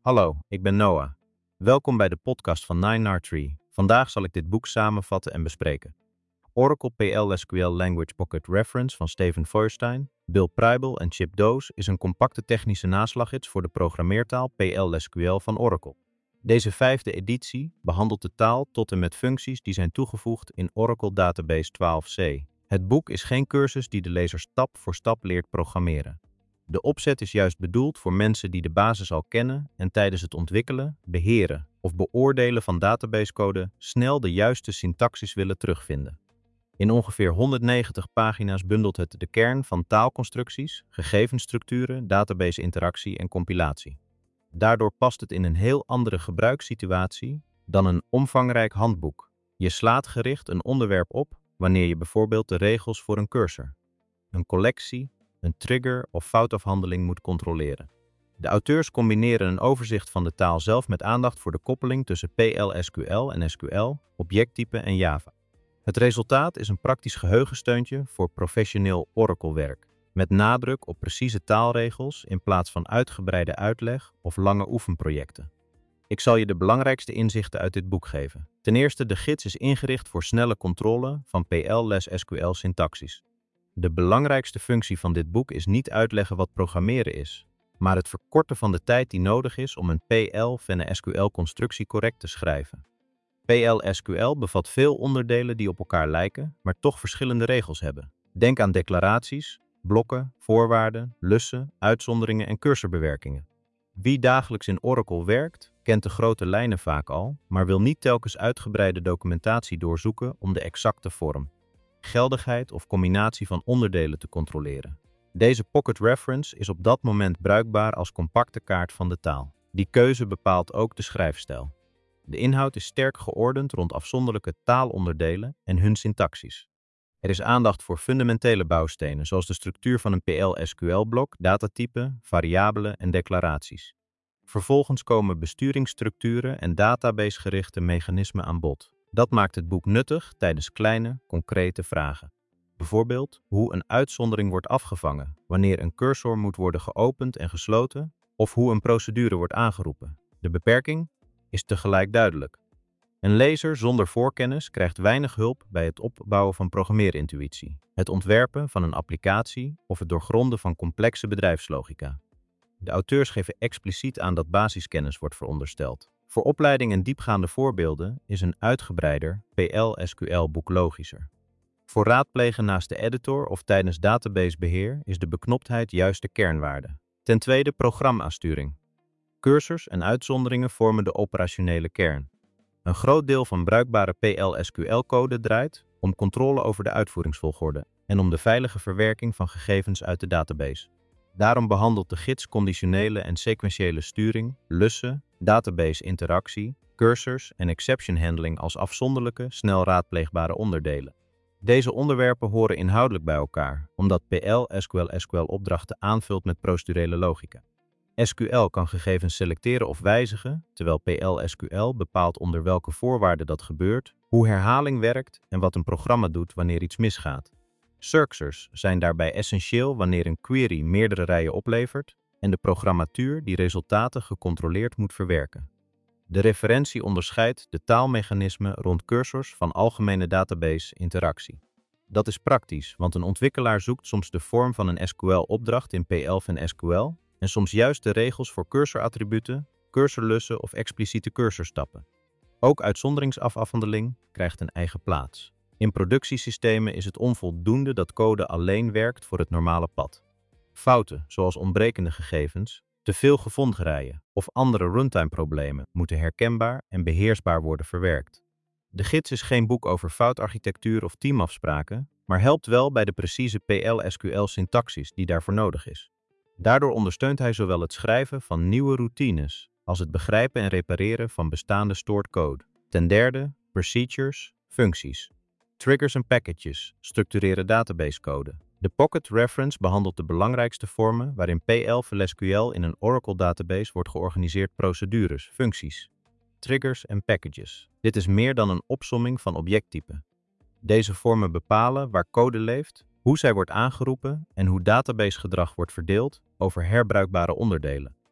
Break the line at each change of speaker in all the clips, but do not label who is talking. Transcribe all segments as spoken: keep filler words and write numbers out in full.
Hallo, ik ben Noah. Welkom bij de podcast van nine R Tree. Vandaag zal ik dit boek samenvatten en bespreken. Oracle P L S Q L Language Pocket Reference van Steven Feuerstein, Bill Pruibel en Chip Doos is een compacte technische naslaggids voor de programmeertaal P L S Q L van Oracle. Deze vijfde editie behandelt de taal tot en met functies die zijn toegevoegd in Oracle Database twaalf c. Het boek is geen cursus die de lezer stap voor stap leert programmeren. De opzet is juist bedoeld voor mensen die de basis al kennen en tijdens het ontwikkelen, beheren of beoordelen van databasecode snel de juiste syntaxis willen terugvinden. In ongeveer honderdnegentig pagina's bundelt het de kern van taalconstructies, gegevensstructuren, database-interactie en compilatie. Daardoor past het in een heel andere gebruikssituatie dan een omvangrijk handboek. Je slaat gericht een onderwerp op wanneer je bijvoorbeeld de regels voor een cursor, een collectie, een trigger of foutafhandeling moet controleren. De auteurs combineren een overzicht van de taal zelf met aandacht voor de koppeling tussen P L S Q L en S Q L, objecttype en Java. Het resultaat is een praktisch geheugensteuntje voor professioneel Oracle-werk, met nadruk op precieze taalregels in plaats van uitgebreide uitleg of lange oefenprojecten. Ik zal je de belangrijkste inzichten uit dit boek geven. Ten eerste, de gids is ingericht voor snelle controle van P L-S Q L-syntaxis. De belangrijkste functie van dit boek is niet uitleggen wat programmeren is, maar het verkorten van de tijd die nodig is om een P L-S Q L-constructie correct te schrijven. P L-S Q L bevat veel onderdelen die op elkaar lijken, maar toch verschillende regels hebben. Denk aan declaraties, blokken, voorwaarden, lussen, uitzonderingen en cursorbewerkingen. Wie dagelijks in Oracle werkt, kent de grote lijnen vaak al, maar wil niet telkens uitgebreide documentatie doorzoeken om de exacte vorm, geldigheid of combinatie van onderdelen te controleren. Deze pocket reference is op dat moment bruikbaar als compacte kaart van de taal. Die keuze bepaalt ook de schrijfstijl. De inhoud is sterk geordend rond afzonderlijke taalonderdelen en hun syntaxis. Er is aandacht voor fundamentele bouwstenen, zoals de structuur van een P L-S Q L-blok, datatypen, variabelen en declaraties. Vervolgens komen besturingsstructuren en databasegerichte mechanismen aan bod. Dat maakt het boek nuttig tijdens kleine, concrete vragen. Bijvoorbeeld hoe een uitzondering wordt afgevangen, wanneer een cursor moet worden geopend en gesloten, of hoe een procedure wordt aangeroepen. De beperking is tegelijk duidelijk. Een lezer zonder voorkennis krijgt weinig hulp bij het opbouwen van programmeerintuïtie, het ontwerpen van een applicatie of het doorgronden van complexe bedrijfslogica. De auteurs geven expliciet aan dat basiskennis wordt verondersteld. Voor opleiding en diepgaande voorbeelden is een uitgebreider P L-S Q L-boek logischer. Voor raadplegen naast de editor of tijdens databasebeheer is de beknoptheid juist de kernwaarde. Ten tweede, programmasturing. Cursors en uitzonderingen vormen de operationele kern. Een groot deel van bruikbare P L-S Q L-code draait om controle over de uitvoeringsvolgorde en om de veilige verwerking van gegevens uit de database. Daarom behandelt de gids conditionele en sequentiële sturing, lussen, database-interactie, cursors en exception handling als afzonderlijke, snel raadpleegbare onderdelen. Deze onderwerpen horen inhoudelijk bij elkaar, omdat P L-S Q L-S Q L-opdrachten aanvult met procedurele logica. S Q L kan gegevens selecteren of wijzigen, terwijl P L-S Q L bepaalt onder welke voorwaarden dat gebeurt, hoe herhaling werkt en wat een programma doet wanneer iets misgaat. Cursors zijn daarbij essentieel wanneer een query meerdere rijen oplevert en de programmatuur die resultaten gecontroleerd moet verwerken. De referentie onderscheidt de taalmechanismen rond cursors van algemene database-interactie. Dat is praktisch, want een ontwikkelaar zoekt soms de vorm van een S Q L-opdracht in P L van S Q L en soms juist de regels voor cursorattributen, cursorlussen of expliciete cursorstappen. Ook uitzonderingsafhandeling krijgt een eigen plaats. In productiesystemen is het onvoldoende dat code alleen werkt voor het normale pad. Fouten, zoals ontbrekende gegevens, te veel gevondrijen of andere runtime-problemen moeten herkenbaar en beheersbaar worden verwerkt. De gids is geen boek over foutarchitectuur of teamafspraken, maar helpt wel bij de precieze P L-S Q L-syntaxis die daarvoor nodig is. Daardoor ondersteunt hij zowel het schrijven van nieuwe routines als het begrijpen en repareren van bestaande stored code. Ten derde, procedures, functies. Triggers en packages structureren databasecode. De Pocket Reference behandelt de belangrijkste vormen waarin P L-S Q L in een Oracle-database wordt georganiseerd: procedures, functies, triggers en packages. Dit is meer dan een opsomming van objecttypen. Deze vormen bepalen waar code leeft, hoe zij wordt aangeroepen en hoe databasegedrag wordt verdeeld over herbruikbare onderdelen.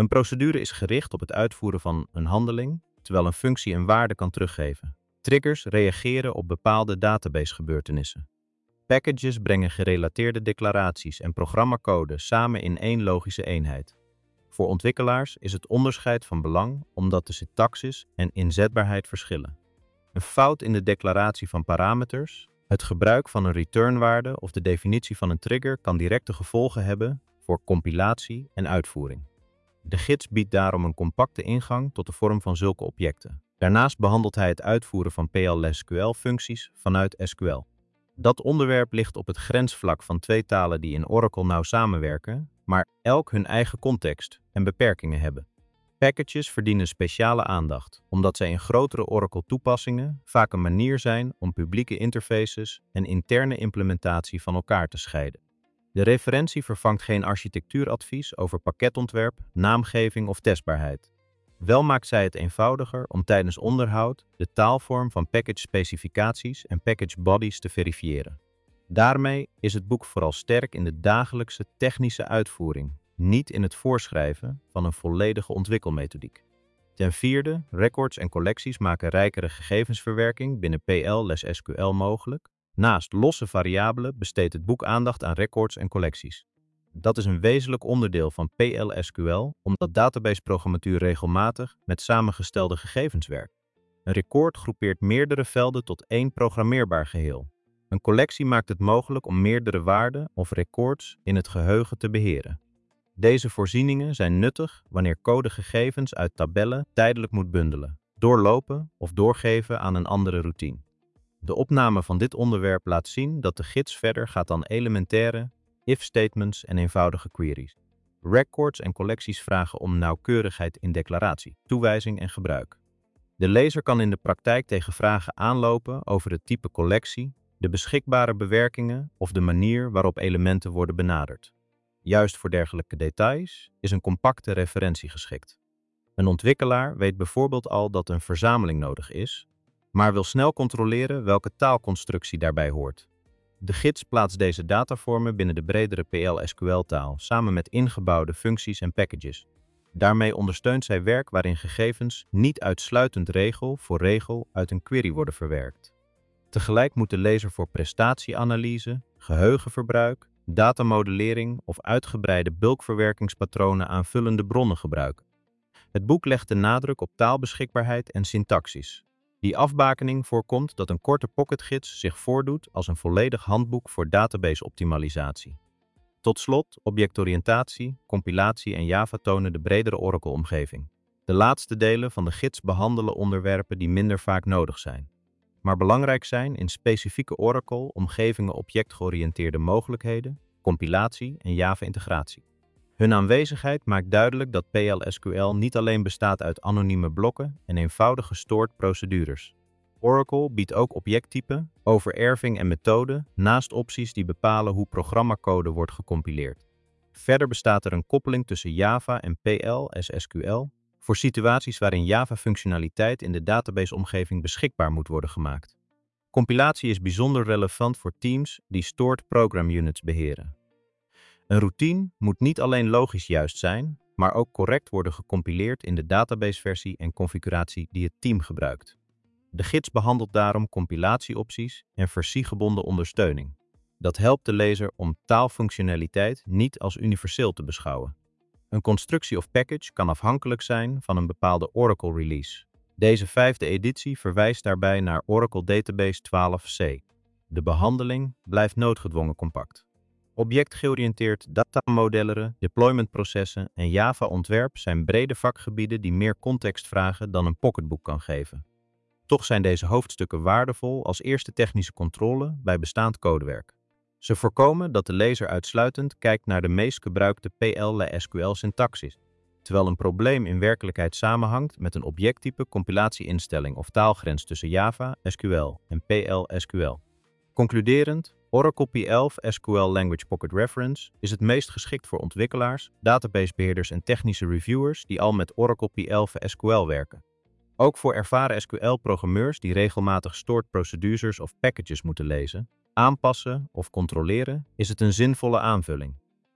Een procedure is gericht op het uitvoeren van een handeling, terwijl een functie een waarde kan teruggeven. Triggers reageren op bepaalde databasegebeurtenissen. Packages brengen gerelateerde declaraties en programmacode samen in één logische eenheid. Voor ontwikkelaars is het onderscheid van belang omdat de syntaxis en inzetbaarheid verschillen. Een fout in de declaratie van parameters, het gebruik van een returnwaarde of de definitie van een trigger kan directe gevolgen hebben voor compilatie en uitvoering. De gids biedt daarom een compacte ingang tot de vorm van zulke objecten. Daarnaast behandelt hij het uitvoeren van P L S Q L-functies vanuit S Q L. Dat onderwerp ligt op het grensvlak van twee talen die in Oracle nauw samenwerken, maar elk hun eigen context en beperkingen hebben. Packages verdienen speciale aandacht, omdat zij in grotere Oracle-toepassingen vaak een manier zijn om publieke interfaces en interne implementatie van elkaar te scheiden. De referentie vervangt geen architectuuradvies over pakketontwerp, naamgeving of testbaarheid. Wel maakt zij het eenvoudiger om tijdens onderhoud de taalvorm van package-specificaties en package-bodies te verifiëren. Daarmee is het boek vooral sterk in de dagelijkse technische uitvoering, niet in het voorschrijven van een volledige ontwikkelmethodiek. Ten vierde, records en collecties maken rijkere gegevensverwerking binnen P L S Q L mogelijk. Naast losse variabelen besteedt het boek aandacht aan records en collecties. Dat is een wezenlijk onderdeel van P L S Q L, omdat databaseprogrammatuur regelmatig met samengestelde gegevens werkt. Een record groepeert meerdere velden tot één programmeerbaar geheel. Een collectie maakt het mogelijk om meerdere waarden of records in het geheugen te beheren. Deze voorzieningen zijn nuttig wanneer code gegevens uit tabellen tijdelijk moet bundelen, doorlopen of doorgeven aan een andere routine. De opname van dit onderwerp laat zien dat de gids verder gaat dan elementaire if-statements en eenvoudige queries. Records en collecties vragen om nauwkeurigheid in declaratie, toewijzing en gebruik. De lezer kan in de praktijk tegen vragen aanlopen over het type collectie, de beschikbare bewerkingen of de manier waarop elementen worden benaderd. Juist voor dergelijke details is een compacte referentie geschikt. Een ontwikkelaar weet bijvoorbeeld al dat een verzameling nodig is, maar wil snel controleren welke taalconstructie daarbij hoort. De gids plaatst deze datavormen binnen de bredere P L S Q L-taal samen met ingebouwde functies en packages. Daarmee ondersteunt zij werk waarin gegevens niet uitsluitend regel voor regel uit een query worden verwerkt. Tegelijk moet de lezer voor prestatieanalyse, geheugenverbruik, datamodellering of uitgebreide bulkverwerkingspatronen aanvullende bronnen gebruiken. Het boek legt de nadruk op taalbeschikbaarheid en syntaxis. Die afbakening voorkomt dat een korte pocketgids zich voordoet als een volledig handboek voor database-optimalisatie. Tot slot, objectoriëntatie, compilatie en Java tonen de bredere Oracle-omgeving. De laatste delen van de gids behandelen onderwerpen die minder vaak nodig zijn, maar belangrijk zijn in specifieke Oracle-omgevingen objectgeoriënteerde mogelijkheden, compilatie en Java-integratie. Hun aanwezigheid maakt duidelijk dat P L S Q L niet alleen bestaat uit anonieme blokken en eenvoudige stored procedures. Oracle biedt ook objecttypen, overerving en methoden, naast opties die bepalen hoe programmacode wordt gecompileerd. Verder bestaat er een koppeling tussen Java en P L S Q L voor situaties waarin Java-functionaliteit in de databaseomgeving beschikbaar moet worden gemaakt. Compilatie is bijzonder relevant voor teams die stored program units beheren. Een routine moet niet alleen logisch juist zijn, maar ook correct worden gecompileerd in de databaseversie en configuratie die het team gebruikt. De gids behandelt daarom compilatieopties en versiegebonden ondersteuning. Dat helpt de lezer om taalfunctionaliteit niet als universeel te beschouwen. Een constructie of package kan afhankelijk zijn van een bepaalde Oracle release. Deze vijfde editie verwijst daarbij naar Oracle Database twaalf C. De behandeling blijft noodgedwongen compact. Objectgeoriënteerd datamodelleren, deploymentprocessen en Java-ontwerp zijn brede vakgebieden die meer context vragen dan een pocketboek kan geven. Toch zijn deze hoofdstukken waardevol als eerste technische controle bij bestaand codewerk. Ze voorkomen dat de lezer uitsluitend kijkt naar de meest gebruikte P L S Q L-syntaxis, terwijl een probleem in werkelijkheid samenhangt met een objecttype, compilatieinstelling of taalgrens tussen Java, S Q L en P L S Q L. Concluderend, Oracle P elf S Q L Language Pocket Reference is het meest geschikt voor ontwikkelaars, databasebeheerders en technische reviewers die al met Oracle P elf S Q L werken. Ook voor ervaren S Q L-programmeurs die regelmatig stored procedures of packages moeten lezen, aanpassen of controleren, is het een zinvolle aanvulling.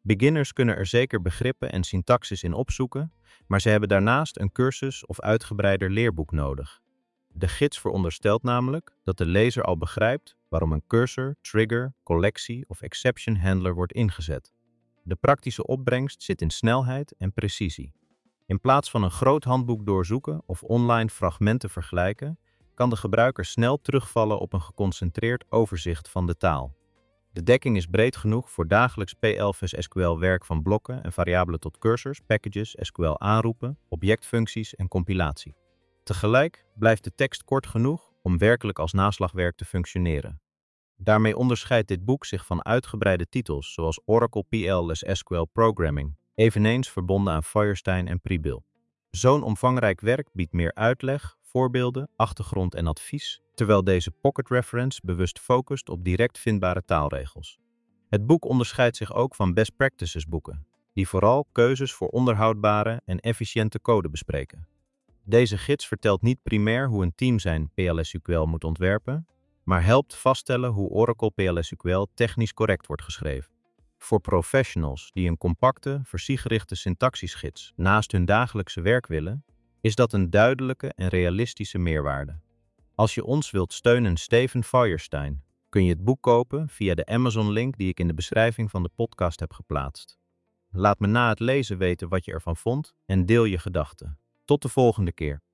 Beginners kunnen er zeker begrippen en syntaxis in opzoeken, maar ze hebben daarnaast een cursus of uitgebreider leerboek nodig. De gids veronderstelt namelijk dat de lezer al begrijpt waarom een cursor, trigger, collectie of exception handler wordt ingezet. De praktische opbrengst zit in snelheid en precisie. In plaats van een groot handboek doorzoeken of online fragmenten vergelijken, kan de gebruiker snel terugvallen op een geconcentreerd overzicht van de taal. De dekking is breed genoeg voor dagelijks P L versus S Q L werk van blokken en variabelen tot cursors, packages, S Q L aanroepen, objectfuncties en compilatie. Tegelijk blijft de tekst kort genoeg om werkelijk als naslagwerk te functioneren. Daarmee onderscheidt dit boek zich van uitgebreide titels zoals Oracle P L versus S Q L Programming, eveneens verbonden aan Feuerstein en Prebill. Zo'n omvangrijk werk biedt meer uitleg, voorbeelden, achtergrond en advies, terwijl deze pocket reference bewust focust op direct vindbare taalregels. Het boek onderscheidt zich ook van best practices boeken, die vooral keuzes voor onderhoudbare en efficiënte code bespreken. Deze gids vertelt niet primair hoe een team zijn P L S Q L moet ontwerpen, maar helpt vaststellen hoe Oracle P L S Q L technisch correct wordt geschreven. Voor professionals die een compacte, versiegerichte syntaxisgids naast hun dagelijkse werk willen, is dat een duidelijke en realistische meerwaarde. Als je ons wilt steunen, Steven Feuerstein, kun je het boek kopen via de Amazon-link die ik in de beschrijving van de podcast heb geplaatst. Laat me na het lezen weten wat je ervan vond en deel je gedachten. Tot de volgende keer.